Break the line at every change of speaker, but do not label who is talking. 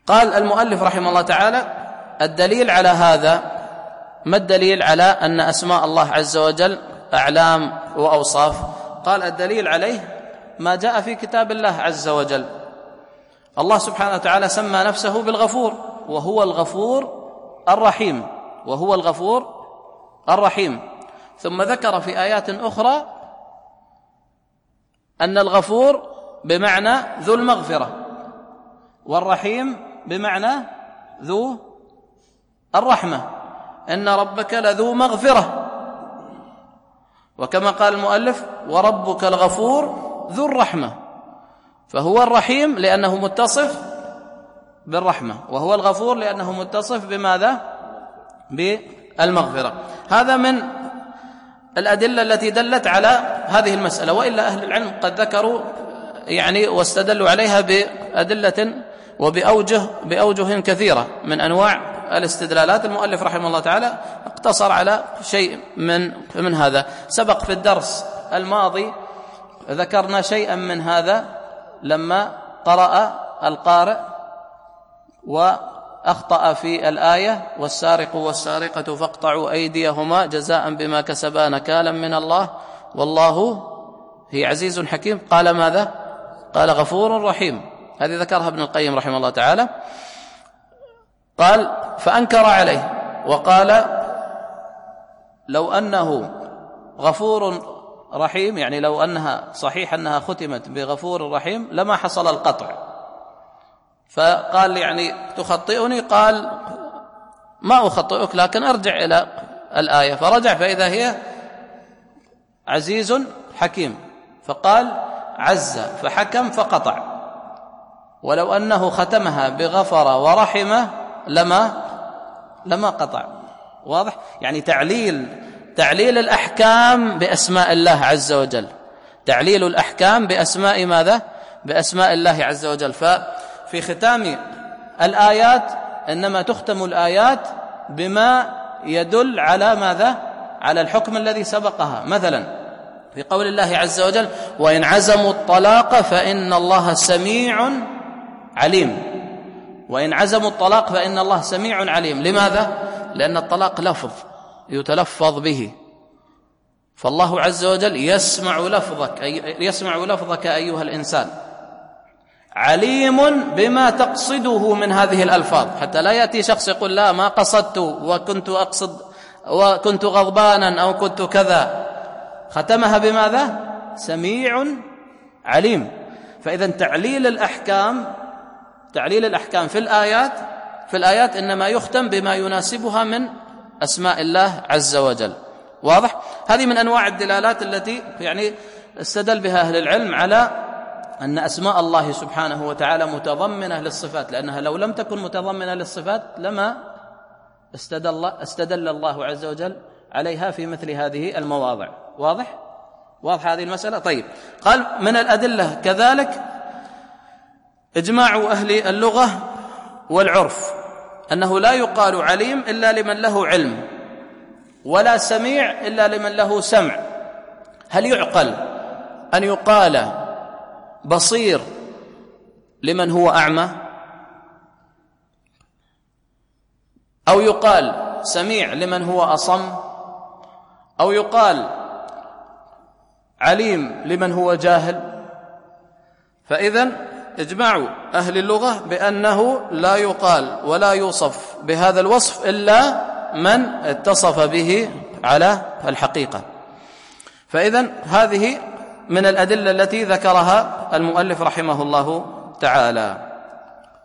قال المؤلف رحمه الله تعالى: الدليل على هذا، ما الدليل على أن أسماء الله عز وجل أعلام وأوصاف؟ قال: الدليل عليه ما جاء في كتاب الله عز وجل. الله سبحانه وتعالى سمى نفسه بالغفور، وهو الغفور الرحيم، وهو الغفور الرحيم. ثم ذكر في آيات أخرى أن الغفور بمعنى ذو المغفرة، والرحيم بمعنى ذو الرحمة، إن ربك لذو مغفرة. وكما قال المؤلف: وربك الغفور ذو الرحمة، فهو الرحيم لأنه متصف بالرحمة، وهو الغفور لأنه متصف بماذا؟ بالمغفرة. هذا من الأدلة التي دلت على هذه المسألة، وإلا أهل العلم قد ذكروا واستدلوا عليها بأدلة وبأوجه كثيرة من أنواع الاستدلالات. المؤلف رحمه الله تعالى اقتصر على شيء من هذا. سبق في الدرس الماضي ذكرنا شيئا من هذا لما قرأ القارئ وأخطأ في الآية: والسارق والسارقة فاقطعوا أيديهما جزاء بما كسبا نكالا من الله والله هي عزيز حكيم. قال ماذا؟ قال: غفور رحيم. هذه ذكرها ابن القيم رحمه الله تعالى. قال: فأنكر عليه وقال: لو أنه غفور رحيم، يعني لو أنها صحيح أنها ختمت بغفور رحيم لما حصل القطع. فقال: يعني تخطئني؟ قال: ما أخطئك، لكن أرجع إلى الآية. فرجع فإذا هي عزيز حكيم، فقال: عز فحكم فقطع. ولو أنه ختمها بغفر ورحمة لما قطع. واضح؟ يعني تعليل الأحكام بأسماء الله عز وجل، تعليل الأحكام بأسماء ماذا؟ بأسماء الله عز وجل. ففي ختام الآيات إنما تختم الآيات بما يدل على ماذا؟ على الحكم الذي سبقها. مثلا في قول الله عز وجل: وإن عزموا الطلاق فإن الله سميع عليم. وإن عزموا الطلاق فإن الله سميع عليم. لماذا؟ لأن الطلاق لفظ يتلفظ به، فالله عز وجل يسمع لفظك أيها الإنسان، عليم بما تقصده من هذه الألفاظ، حتى لا يأتي شخص يقول: لا ما قصدت وكنت أقصد وكنت غضبانا أو كنت كذا. ختمها بماذا؟ سميع عليم. فإذا تعليل الأحكام في الآيات إنما يختم بما يناسبها من أسماء الله عز وجل. واضح؟ هذه من أنواع الدلالات التي استدل بها أهل العلم على أن أسماء الله سبحانه وتعالى متضمنة للصفات، لأنها لو لم تكن متضمنة للصفات لما استدل الله عز وجل عليها في مثل هذه المواضع. واضح هذه المسألة؟ طيب. قال: من الأدلة كذلك إجماع أهل اللغة والعرف أنه لا يقال عليم إلا لمن له علم، ولا سميع إلا لمن له سمع. هل يعقل أن يقال بصير لمن هو أعمى، أو يقال سميع لمن هو أصم، أو يقال عليم لمن هو جاهل؟ فإذن إجماع أهل اللغة بأنه لا يقال ولا يوصف بهذا الوصف إلا من اتصف به على الحقيقة. فإذن هذه من الأدلة التي ذكرها المؤلف رحمه الله تعالى.